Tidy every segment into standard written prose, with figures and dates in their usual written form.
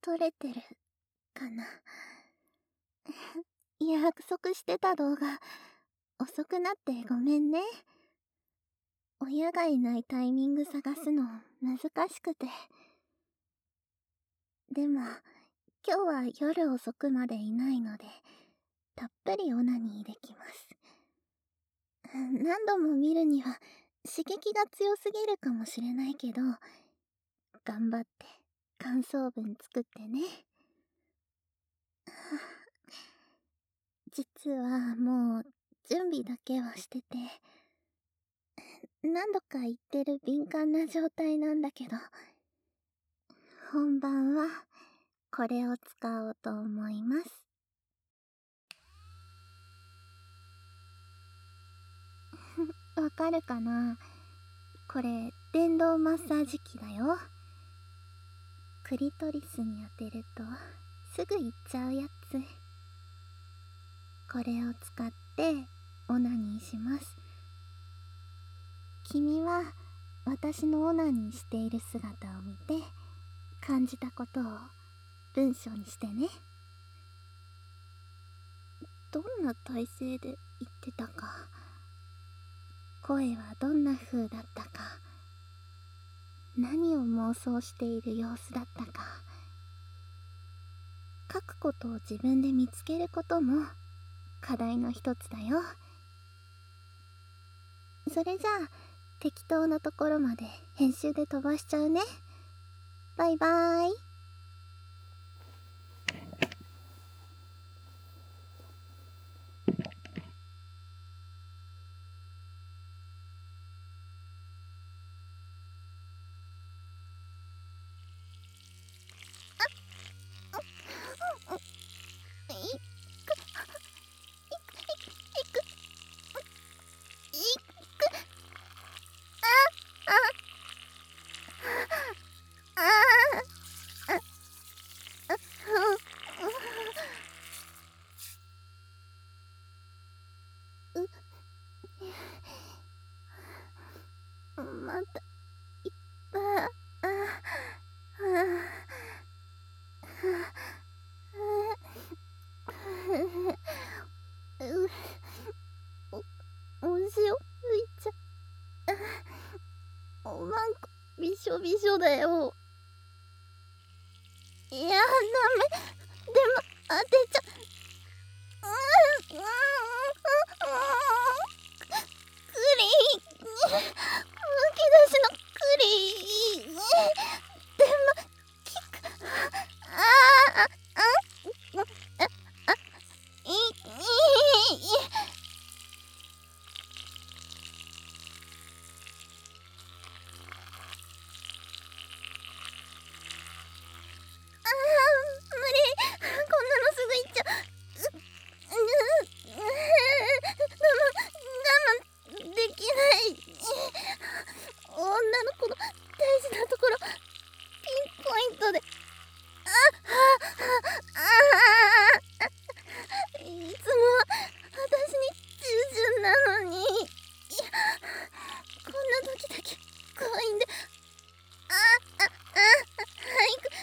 撮れてるかな。約束してた動画、遅くなってごめんね。親がいないタイミング探すの難しくて。でも、今日は夜遅くまでいないので、たっぷりオナニーできます。何度も見るには刺激が強すぎるかもしれないけど、頑張って感想文作ってね。実はもう準備だけはしてて、何度か言ってる敏感な状態なんだけど、本番はこれを使おうと思います。わかるかな？これ電動マッサージ機だよ。クリトリスに当てるとすぐ行っちゃうやつ。これを使ってオナニーします。君は私のオナニーしている姿を見て感じたことを文章にしてね。どんな体勢で言ってたか、声はどんな風だったか、何を妄想している様子だったか、書くことを自分で見つけることも課題の一つだよ。それじゃあ適当なところまで編集で飛ばしちゃうね。バイバーイ。またいったお塩ついちゃおまんこびしょびしょだよ。いや、ダメ。でも当てちゃクリむき出しのクリでも効く。無理。こんなのすぐいっちゃう。我慢できない。女の子の大事なところピンポイントで。いつもは私に従順なのに、こんな時だけ怖いんで。行く。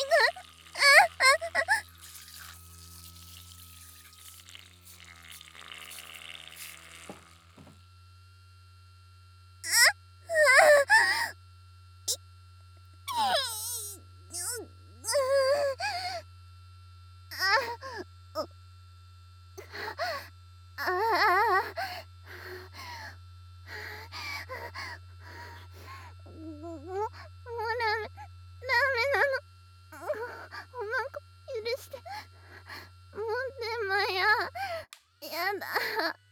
もうダメなの。おまんこ許して。もうでもやだ。